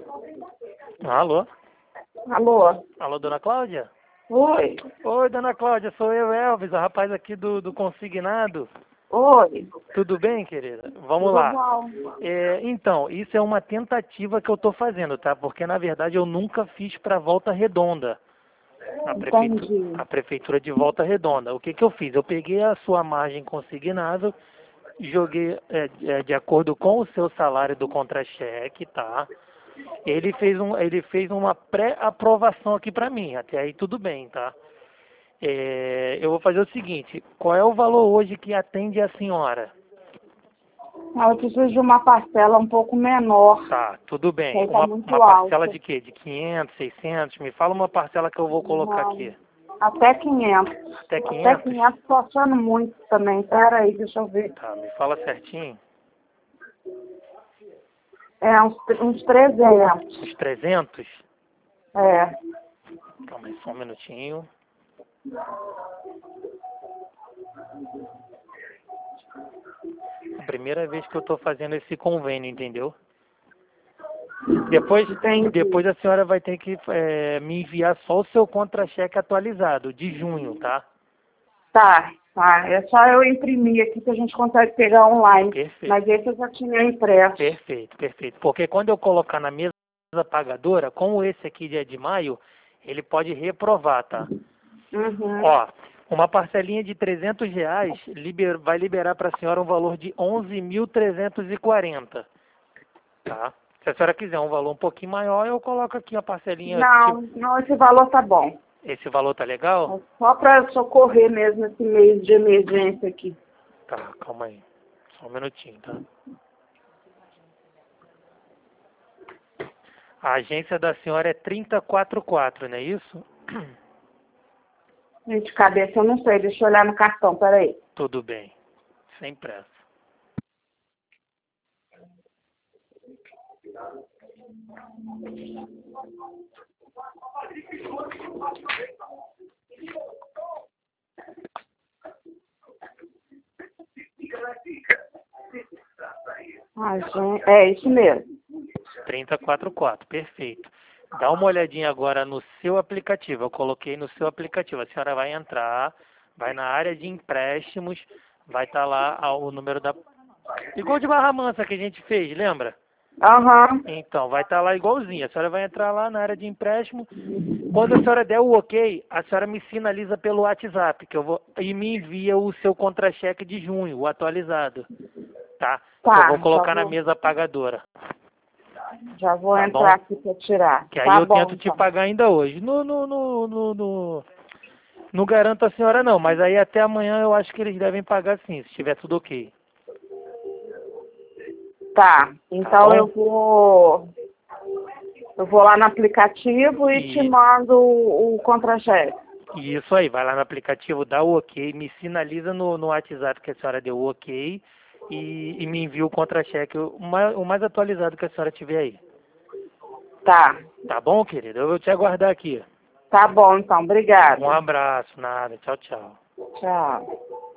Alô? Alô? Alô, dona Cláudia? Oi? Oi, dona Cláudia, sou eu, Elvis, o rapaz aqui do consignado. Oi? Tudo bem, querida? Vamos Tudo lá. bom? Então, isso é uma tentativa que eu estou fazendo, tá? Porque, na verdade, eu nunca fiz para Volta Redonda. Entendi. A prefeitura de Volta Redonda. O que que eu fiz? Eu peguei a sua margem consignada, joguei de acordo com o seu salário do contra-cheque, tá? Ele fez uma pré-aprovação aqui para mim. Até aí tudo bem, tá? Eu vou fazer o seguinte: qual é o valor hoje que atende a senhora? Eu preciso de uma parcela um pouco menor. Tá, tudo bem. Está muito Uma parcela alta. de quê? De 500, 600? Me fala uma parcela que eu vou colocar Não. aqui. Até 500. Até Até 500? 500 tô achando muito também. Pera aí, deixa eu ver. Tá, me fala certinho. É, uns 300. Uns 300? É. Calma aí, só um minutinho. É a primeira vez que eu estou fazendo esse convênio, entendeu? Entendi. Depois a senhora vai ter que me enviar só o seu contra-cheque atualizado, de junho, tá? Tá. É só eu imprimir aqui que a gente consegue pegar online. Perfeito. Mas esse eu já tinha impresso. Perfeito, perfeito. Porque quando eu colocar na mesa pagadora, como esse aqui é de maio, ele pode reprovar, tá? Uhum. Ó, uma parcelinha de R$ 300 vai liberar para a senhora um valor de 11.340, tá? Se a senhora quiser um valor um pouquinho maior, eu coloco aqui a parcelinha. Não, esse valor tá bom. Esse valor tá legal? É só para socorrer mesmo esse mês de emergência aqui. Tá, calma aí. Só um minutinho, tá? A agência da senhora é 3044, não é isso? Gente, de cabeça eu não sei, deixa eu olhar no cartão, peraí. Tudo bem. Sem pressa. Ai, gente, é isso mesmo. 3044, perfeito. Dá uma olhadinha agora no seu aplicativo. Eu coloquei no seu aplicativo. A senhora vai entrar, vai na área de empréstimos, vai estar lá o número da... Igual de Barra Mansa que a gente fez, lembra? Aham. Então, vai estar lá igualzinho. A senhora vai entrar lá na área de empréstimo. Quando a senhora der o ok, a senhora me sinaliza pelo WhatsApp, e me envia o seu contra-cheque de junho, o atualizado. Tá? Que eu Tá, vou colocar na mesa pagadora. já vou Tá entrar bom? aqui para tirar. Que aí Tá eu bom, tento te então. pagar ainda hoje. Não garanto a senhora não, mas aí até amanhã eu acho que eles devem pagar sim, se estiver tudo ok. Tá, Tá então bom? eu vou lá no aplicativo e te E mando o contra-cheque. isso aí, vai lá no aplicativo, dá o ok, me sinaliza no WhatsApp que a senhora deu o ok e me envia o contra-cheque, o mais atualizado que a senhora tiver aí. Tá, Tá bom, querido? Eu vou te aguardar aqui. tá bom então, Um obrigada. abraço, nada. Tchau, tchau. Tchau.